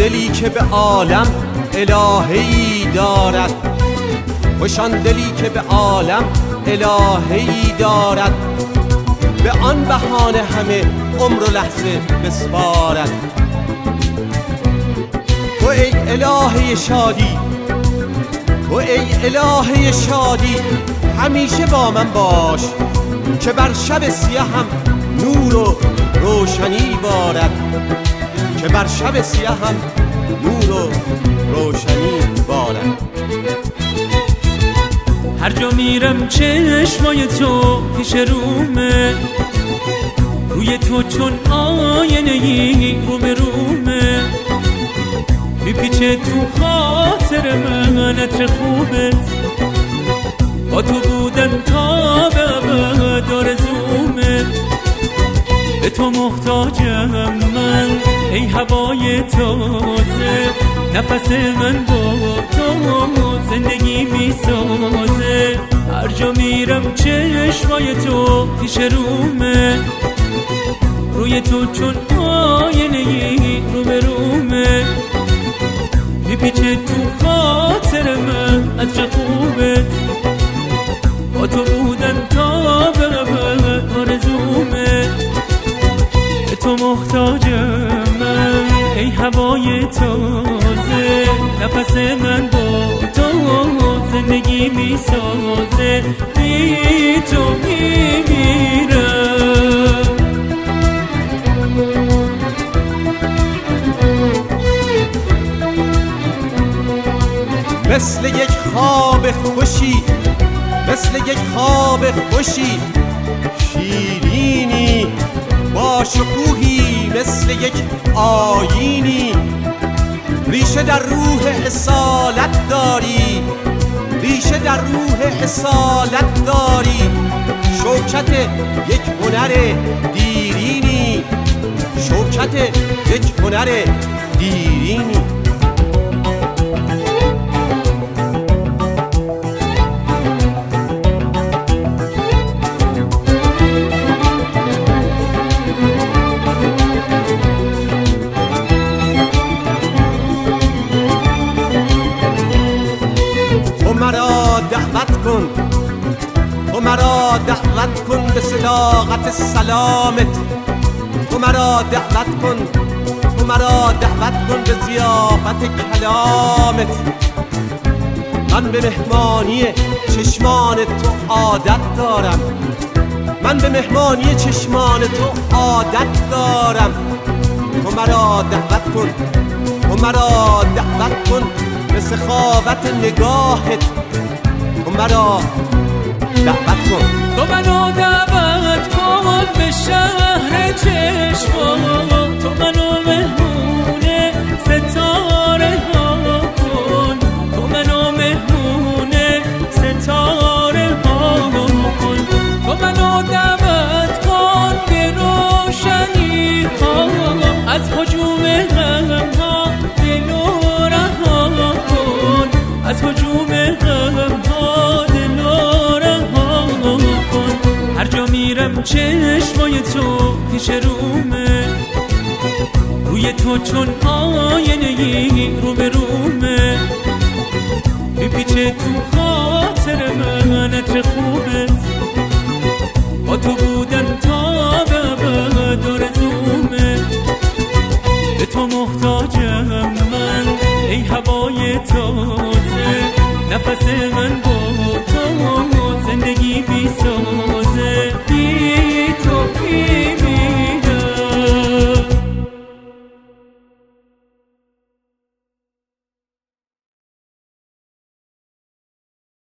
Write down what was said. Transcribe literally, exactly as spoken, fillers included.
دلی که به عالم الهه‌ای دارد، خوش آن دلی که به عالم الهه‌ای دارد، به آن بهانه همه عمر و لحظه بسپارد. تو ای الهه شادی، تو ای الهه شادی، همیشه با من باش که بر شب سیاهم نور و روشنی بارد، که بر شب سیاهم نور و روشنی بارد. هر جا میرم چشمای تو پیش رومه، روی تو چون آینه‌ای رو به رومه، میپیچه تو خاطر من عطر خوبت، با تو بودن تا به ابد آرزومه، به تو محتاجم من ای هوای تازه، نفس من با تو زندگی میسازه. هر جا میرم چشمای تو پیش رومه، روی تو چون آینه‌ای رو به رومه، میپیچه تو خاطر من عطر خوبت، با تو بودن تا به ابد آرزومه، به تو محتاجم من ای هوای تازه، نفس من با تو زندگی میسازه، بی تو میمیرم. مثل یک خواب خوشی، مثل یک خواب خوشی، شیرینی با شکوهی مثل یک آیینی، ریشه در روح اصالت داری، ریشه در روح اصالت داری، شوکت یک هنر دیرینی، شوکت یک هنر دیرینی. دعوت کن، تو مرا دعوت کن به صداقت سلامت، تو مرا دعوت کن، تو مرا دعوت کن به ضیافت کلامت. من به مهمانی چشمان تو عادت دارم، من به مهمانی چشمان تو عادت دارم، تو مرا دعوت کن، تو مرا دعوت کن به سخاوت نگاهت، تو مرا دعوت کن، تو منو دعوت کن به شهر چشمان، تو منو مهمون ستاره ها کن، تو منو مهمون ستاره ها کن، تو منو دعوت کن به روشنی ها، از هجوم غم ها دلو رها کن، از هجوم غم ها دلو رها کن. هر جا میرم چشمای تو پیش رومه، روی تو چون آینه‌ای رو به رومه، میپیچه تو خاطر من عطر خوبت، با تو بودن تا به ابد آرزومه، به تو محتاجم من ای هوای تازه، نفس من با تو زندگی میسازه، بی تو